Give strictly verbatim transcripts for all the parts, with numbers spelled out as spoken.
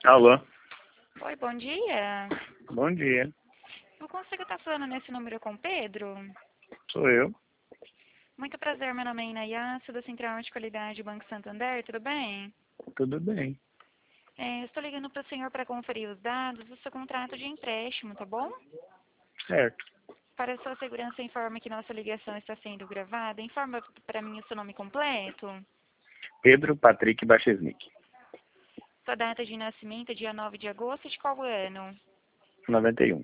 Alô? Oi, bom dia. Bom dia. Eu consigo estar falando nesse número com o Pedro? Sou eu. Muito prazer, meu nome é Inayá, sou da Central de Qualidade Banco Santander, tudo bem? Tudo bem. É, estou ligando para o senhor para conferir os dados do seu contrato de empréstimo, tá bom? Certo. Para sua segurança, informa que nossa ligação está sendo gravada. Informa para mim o seu nome completo, Pedro Patrick Bachesnik. sua data de nascimento, dia nove de agosto de qual ano? noventa e um.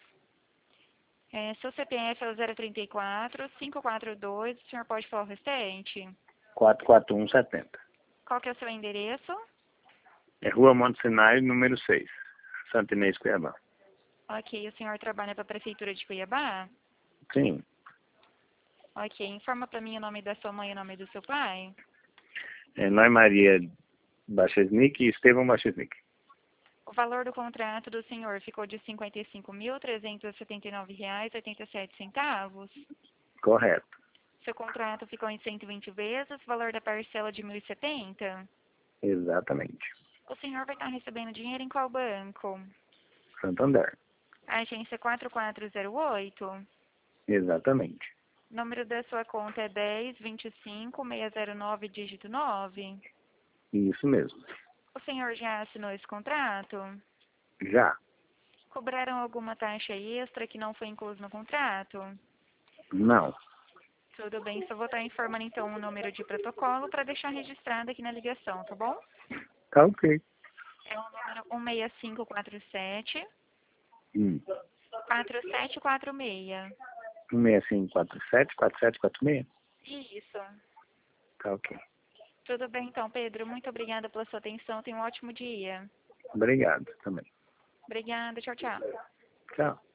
É, seu C P F é o zero trinta e quatro, cinco quatro dois, o senhor pode falar o restante? quatro quatro um setenta. Qual que é o seu endereço? É Rua Monte Sinai, número seis. Santo Inês, Cuiabá. Ok, o senhor trabalha para a Prefeitura de Cuiabá? Sim. Ok, informa para mim o nome da sua mãe e o nome do seu pai. É Noé Maria Bachesnik e Estevão Bachesnik. O valor do contrato do senhor ficou de cinquenta e cinco mil, trezentos e setenta e nove reais e oitenta e sete centavos. Correto. Seu contrato ficou em cento e vinte vezes, valor da parcela de mil e setenta. Exatamente. O senhor vai estar recebendo dinheiro em qual banco? Santander. Agência quatro quatro zero oito. Exatamente. Número da sua conta é dez, vinte e cinco, seiscentos e nove, dígito nove. Isso mesmo. O senhor já assinou esse contrato? Já. Cobraram alguma taxa extra que não foi incluso no contrato? Não. Tudo bem, só vou estar informando então o número de protocolo para deixar registrado aqui na ligação, tá bom? Tá ok. É o número um seis cinco quatro sete, Hum. quatro sete quatro seis. um seis cinco quatro sete quatro sete quatro seis. Isso. Tá ok. Tudo bem então, Pedro. Muito obrigada pela sua atenção. Tenha um ótimo dia. Obrigado também. Obrigada. Tchau, tchau. Tchau.